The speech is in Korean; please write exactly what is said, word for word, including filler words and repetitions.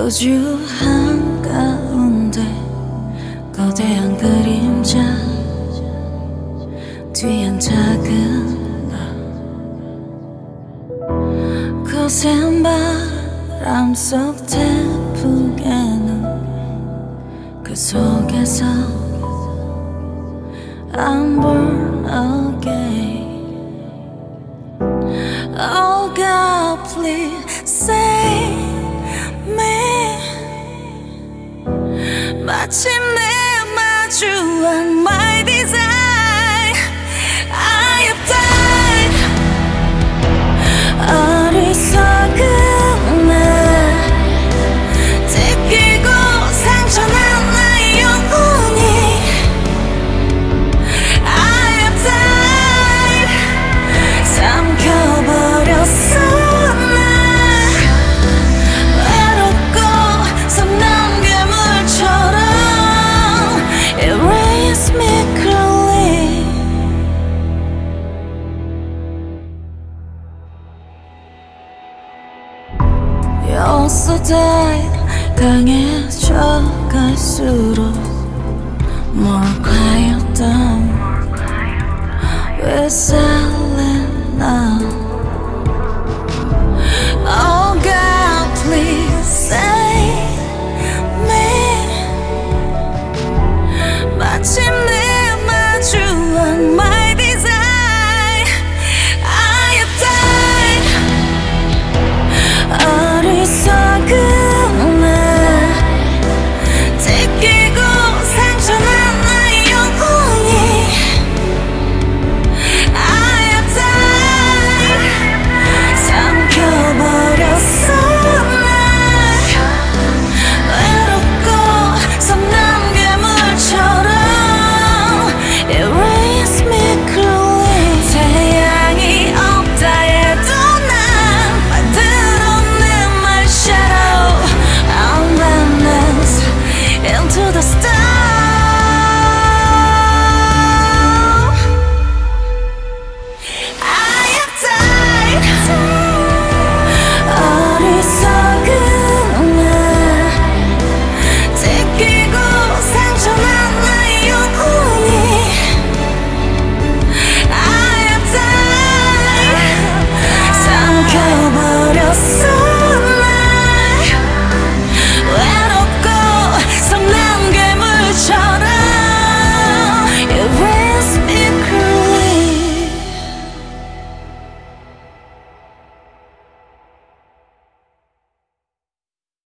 우주 한가운데 거대한 그림자 뒤엔 작은 나 거센 바람 속 태풍에는 그 속에서 I'm born again. Oh God, please save me. 마침내 마주한 my design. I have died. 어리석은 날 찢기고 상처난 나의 영혼이 I have died. 삼켜버렸어 날 외롭고 섬 남은 괴물처럼 Erase me cruelly. You also died. 강해져 갈수록 More quiet down. We're silent now.